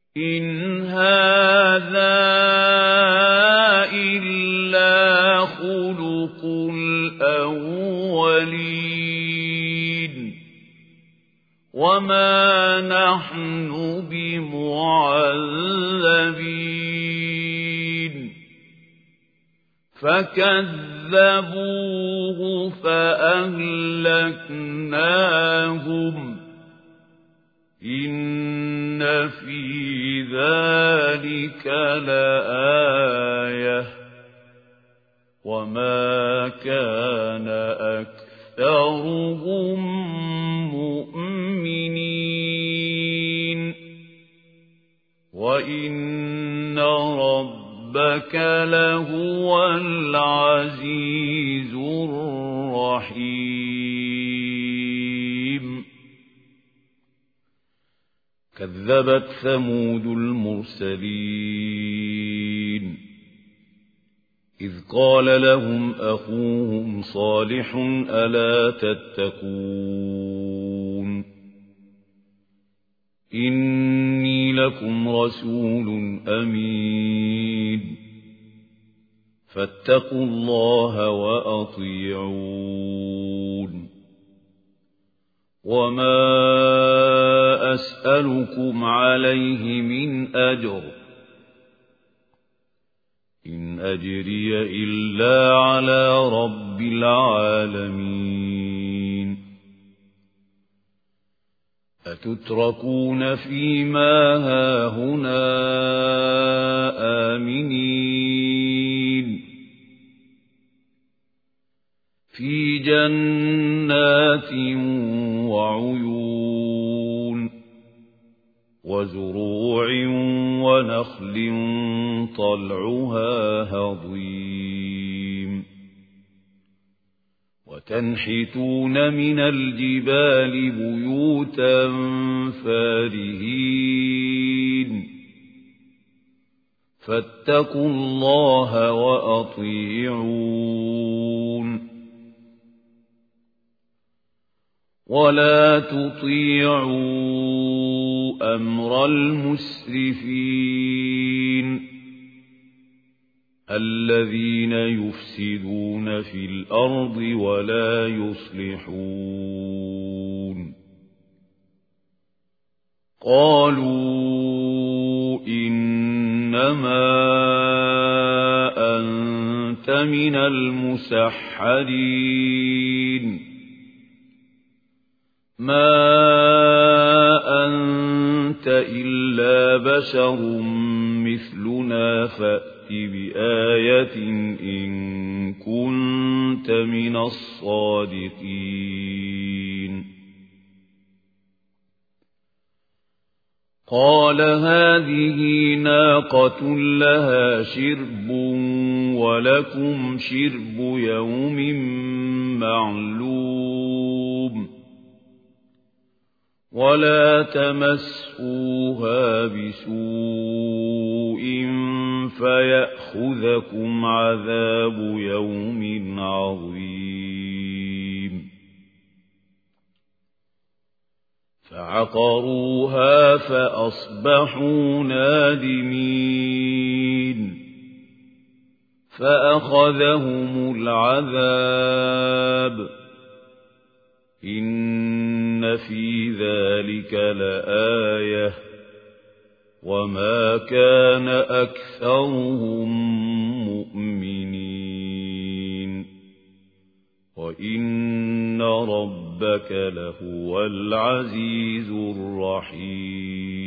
إِنْ هَٰذَا إِلَّا خُلُقُ الْأَوَّلِينَ وَمَا نَحْنُ بِمُعَذَّبِينَ فَكَذَّبُوهُ فَأَهْلَكْنَاهُمْ إِنَّ فِي ذَلِكَ لَآيَةً وَمَا كَانَ أَكْثَرُهُم مُّؤْمِنِينَ وَإِنَّ رَبَّكَ لَهُوَ الْعَزِيزُ الرَّحِيمُ كذبت ثمود المرسلين إذ قال لهم أخوهم صالح ألا تتقون إني لكم رسول أمين فاتقوا الله وأطيعون وما أسألكم عليه من أجر إن أجري إلا على رب العالمين أتتركون فيما هاهنا آمنين في جنات وعيون وزروع ونخل طلعها هضيم وتنحتون من الجبال بيوتا فارهين فاتقوا الله وأطيعون ولا تطيعوا أمر المسرفين الذين يفسدون في الأرض ولا يصلحون قالوا إنما أنت من المسحرين ما أنت إلا بشر مثلنا فأت بآية إن كنت من الصادقين قال هذه ناقة لها شرب ولكم شرب يوم معلوم ولا تمسوها بسوء فيأخذكم عذاب يوم عظيم فعقروها فأصبحوا نادمين فأخذهم العذاب إن في ذلك لآية وما كان أكثرهم مؤمنين وإن ربك لهو العزيز الرحيم